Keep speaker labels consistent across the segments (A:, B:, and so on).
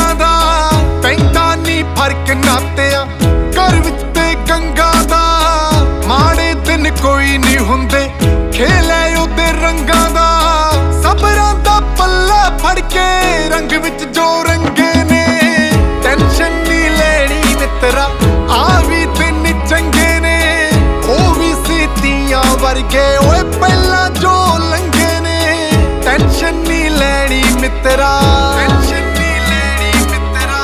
A: ਰੰਗਾਂ ਦਾ ਪੈਂਦਾ ਨੀ ਫਰਕ ਨਾਤਿਆਂ ਘਰ ਵਿੱਚ ਤੇ ਗੰਗਾ ਦਾ। ਮਾੜੇ ਦਿਨ ਕੋਈ ਨਹੀਂ ਹੁੰਦੇ ਖੇਲੇ ਉਹਦੇ ਰੰਗਾਂ ਦਾ। ਸਬਰਾਂ ਦਾ ਪੱਲਾ ਫੜ ਕੇ ਰੰਗ ਵਿੱਚ ਜੋ ਰੰਗੇ ਨੇ। ਟੈਨਸ਼ਨ ਨਹੀਂ ਲੈਣੀ ਮਿੱਤਰਾ ਆ ਵੀ ਦਿਨ ਚੰਗੇ ਨੇ। ਉਹ ਵੀ ਸੀਤੀਆਂ ਵਰਗੇ ਓਏ ਪਹਿਲਾਂ ਜੋ ਲੰਘੇ ਨੇ। ਟੈਨਸ਼ਨ ਨਹੀਂ ਲੈਣੀ ਮਿੱਤਰਾ, ਟੈਨਸ਼ਨ ਨਹੀਂ ਲੈਣੀ ਮਿੱਤਰਾ।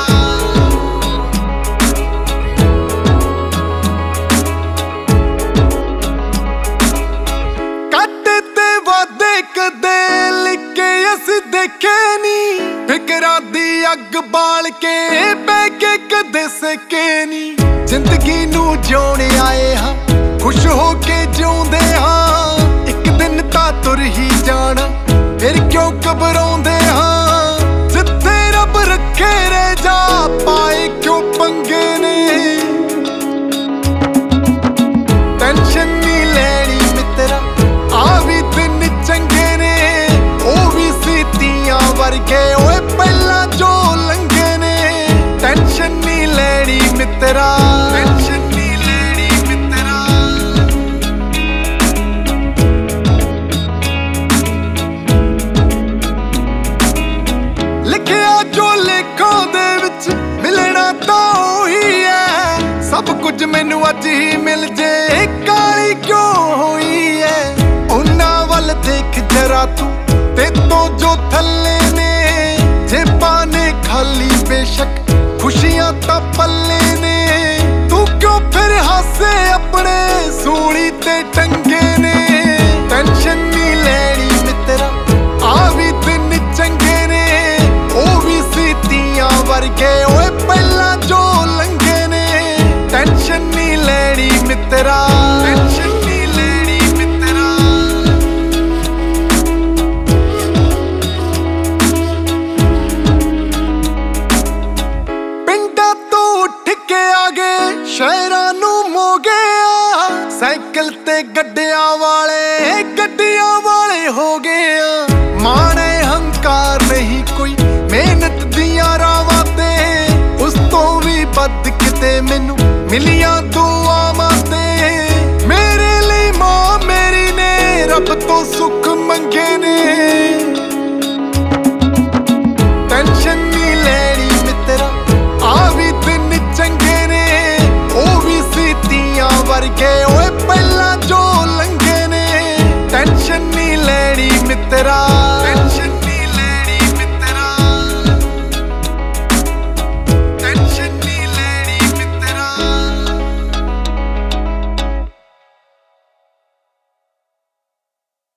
A: ਕਾਟੇ ਤੇ ਵਾਦੇ ਕਦੇ ਲਿਖੇ ਅਸੀਂ ਦੇਖੇ ਨੀ। ਫਿਕਰਾਂ ਦੀ ਅੱਗ ਬਾਲ ਕੇ ਬਹਿ ਕੇ ਕਦੇ ਸਕੇ ਨੀ। ਜ਼ਿੰਦਗੀ ਨੂੰ ਜਿਉਣ ਆਏ ਹਾਂ ਖੁਸ਼ ਹੋ ਕੇ ਜਿਉਂਦੇ ਹਾਂ। ਇੱਕ ਦਿਨ ਤਾਂ ਤੁਰ ਹੀ ਜਾਣਾ ਫਿਰ ਕਿਉਂ ਘਬਰਾਉਂਦੇ ਹਾਂ। ਜਿੱਥੇ ਰੱਬ ਰੱਖੇ ਰਹਿ ਜਾ ਪਾਏ ਕਿਉਂ ਪੰਗੇ ਨੇ। ਟੈਨਸ਼ਨ ਨਹੀਂ ਲੈਣੀ ਮਿੱਤਰਾ ਆ ਵੀ ਦਿਨ ਚੰਗੇ ਨੇ। ਉਹ ਵੀ ਸੀਤੀਆਂ ਵਰਗੇ ਓਏ ਪਹਿਲਾਂ ਜੋ ਲੰਘੇ ਨੇ। ਟੈਨਸ਼ਨ ਨਹੀਂ ਲੈਣੀ ਮਿੱਤਰਾ, ਟੈਨਸ਼ਨ ਨਹੀਂ ਲੈਣੀ ਮਿੱਤਰਾ। ਲਿਖਿਆ ਜੋ ਲੇਖਾਂ ਦੇ ਵਿੱਚ ਮਿਲਣਾ ਤਾਂ ਉਹੀ ਹੈ। ਸਭ ਕੁਝ ਮੈਨੂੰ ਅੱਜ ਹੀ ਮਿਲ ਜੇ ਕਾਲੀ ਕਿਉਂ ਹੋਈ ਹੈ। ਉਹਨਾਂ ਵੱਲ ਦੇਖ ਜਰਾ ਤੂੰ ਤੇ ਤੋਂ ਜੋ ਥੱਲੇ ਨੇ। ਜੇਬਾਂ ਨੇ ਖਾਲੀ ਬੇਸ਼ੱਕ ਖੁਸ਼ੀਆਂ ਤਾਂ ਪੱਲੇ ਨੇ। ਤੂੰ ਕਿਉਂ ਫਿਰ ਹਾਸੇ ਆਪਣੇ ਸੂਲੀ ਤੇ ਟੰਗੇ ਨੇ। ਟੈਨਸ਼ਨ ਨਹੀਂ ਲੈਣੀ ਮਿੱਤਰਾ ਆ ਵੀ ਦਿਨ ਚੰਗੇ ਨੇ। ਉਹ ਵੀ ਸੀਤੀਆਂ ਵਰਗੇ ਓਏ ਪਹਿਲਾਂ ਜੋ ਲੰਘੇ ਨੇ। ਟੈਨਸ਼ਨ ਨਹੀਂ ਲੈਣੀ ਮਿੱਤਰਾ, ਟੈਨਸ਼ਨ ਨਹੀਂ ਲੈਣੀ ਮਿੱਤਰਾ। ਪਿੰਡਾਂ ਤੋਂ ਉੱਠ ਕੇ ਆ ਗਏ ਸ਼ਹਿਰਾਂ ਨੂੰ ਮੋ ਗਿਆ। ਸਾਈਕਲ ਤੇ ਗੱਡੇ